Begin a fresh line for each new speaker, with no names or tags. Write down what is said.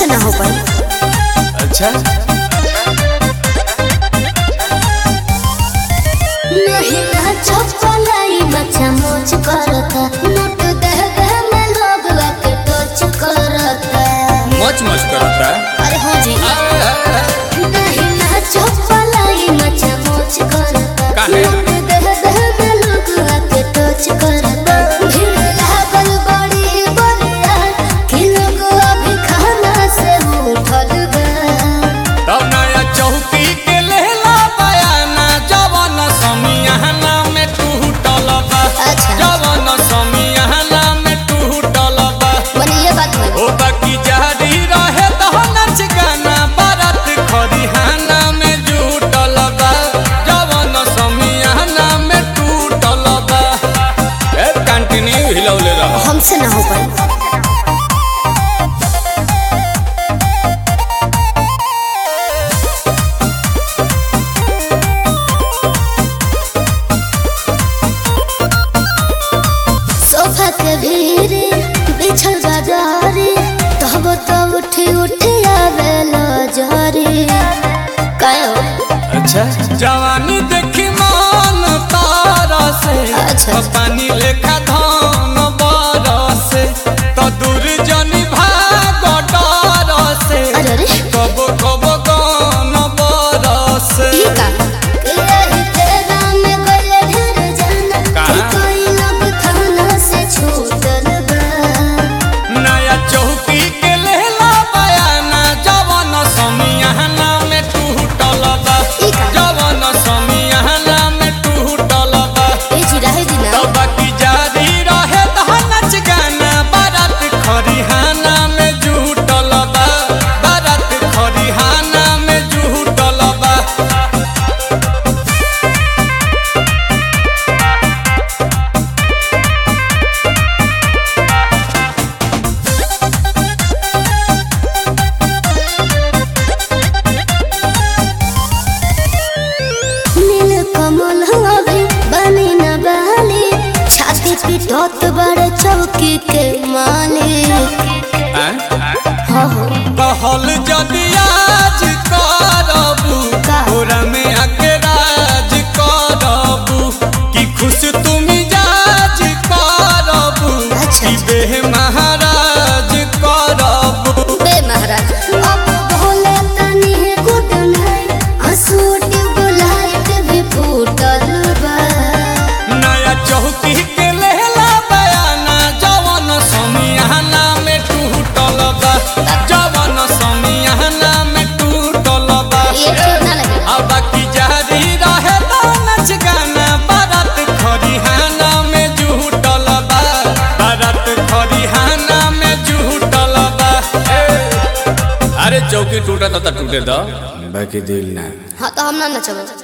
हमसे ना हो पाए।
अच्छा
नहीं ना चपलाई बच्चा मोच करता, नोट दे दे में लोग वाके टच करता।
मच करता
अरे हो जी। नहीं ना चपलाई बच्चा मोच करता,
काहे?
नोट दे दे में लोग वाके टच करता। भीड़ लागल बड़ी बलिया कि लोग अभी खाना से उठल बा।
तब नया चौकी के लेला बयाना जवन समियाना में टूटल बा।
अच्छा।
जवन समियाना में टूटल बा।
बनी ये बात हुई।
ओ बाकी जारी रहे तो नच गाना बारात खरिहाना में जुटल बा। जवन समियाना में टूटल बा। ए कंटिन्यू हिलौले रह।
हमसे ना हो पाए। सोफा के भीरे बिछल बाजारे, तब तो उठी उठी आवेला जारी। काहे हो?
अच्छा जवानी देखी मान तारा से।
अच्छा।
पानी लेखा धान बरसे तो दूर जनी भाग डर से।
अरे अरे
कब कब गान बरसे।
ई का? कि यही तेरा में गले ढेर जाना,
का?
कि कोई लोग थाना से छूटल बा।
नया चौकी के लेला बयाना जवन समियाना में टूटल बा।
ई का?
जवन समियाना में टूटल बा।
ए जी रहे जी ना।
तो बाकी जारी रहे तो नच गाना बारात खरिहाना में जुटल बा। बारात खरिहाना में जुटल बा।
नील कमल हवे बनी न बाली, छाती पिटत बड़े चौकी के मालिक। हाँ हो।
कहल जदि आज करबू
का?
ओरा में आके राज करबू कि खुश तुम जाज करबू
अच्छा।
कि बेह महाराज करबू।
बे महाराज अब भोले तनी गुड नाइट, हंसूट बुलाइट भी फूटल बा।
नया चौकी के लेला बयाना जवन समियाना में टूटल बा। जवन समियाना में टूटल बा।
ये ठीक ना लगे।
अब बाकी जारी रहे तो नच गाना बारात खरिहाना में जुटल बा। बारात खरिहाना में जुटल बा। अरे चौकी टूटा तो टूटे दो बाकी दिल ना।
हाँ तो हम ना नचब।